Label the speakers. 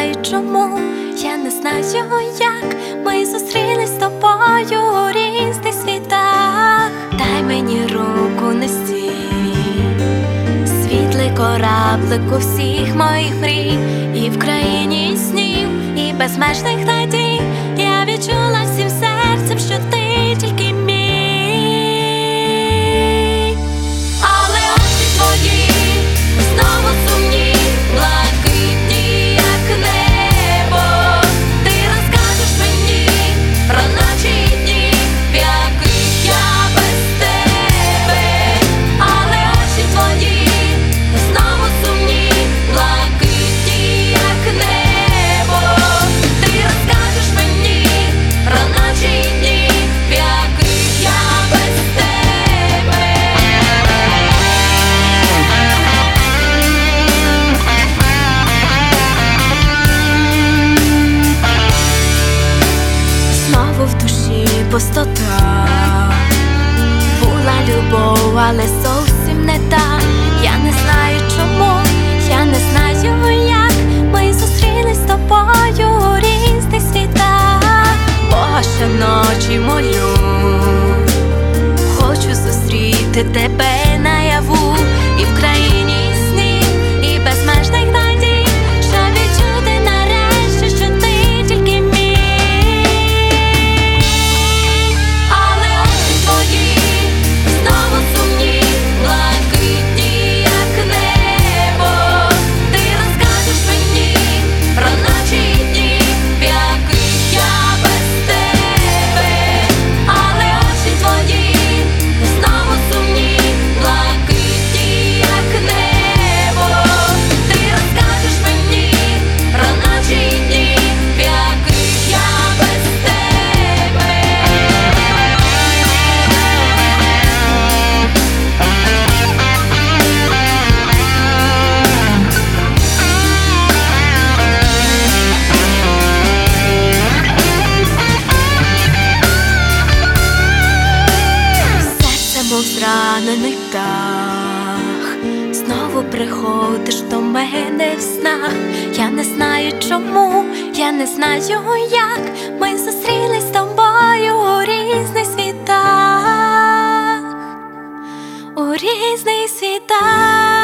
Speaker 1: знаю чому, я не знаю як ми зустрілись з тобою у різних світах. Дай мені руку нести, світлий кораблик у всіх моїх мрій, і в країні снів, і безмежних надій. Я відчула всім серцем, що ти тільки мій. Але очі твої знову сумні, блакитні, як небо. Ти розкажеш мені про ночі і дні, в яких я без тебе. Але очі твої знову сумні, блакитні, як небо. Ти розкажеш мені про ночі і дні, в яких я без тебе. Знову в душі пустота, була любов, але зовсім не та. Я не знаю чому, я не знаю як ми зустрілись з тобою у різних світах. Бога щоночі молю, хочу зустріти тебе наяву, і в країні снів, і безмежних надій, щоб відчути нарешті, що ти тільки мій. Але очі твої знову сумні, блакитні, як небо. Ти розкажеш мені про ночі і дні, в яких я без тебе. Але очі твої знову сумні, блакитні, як небо. Ти розкажеш мені про ночі і дні, в яких я без тебе. Серце, мов зранений птах, знову приходиш до мене в снах. Я не знаю чому, я не знаю як ми зустрілись з тобою у різних світах, у різних світах.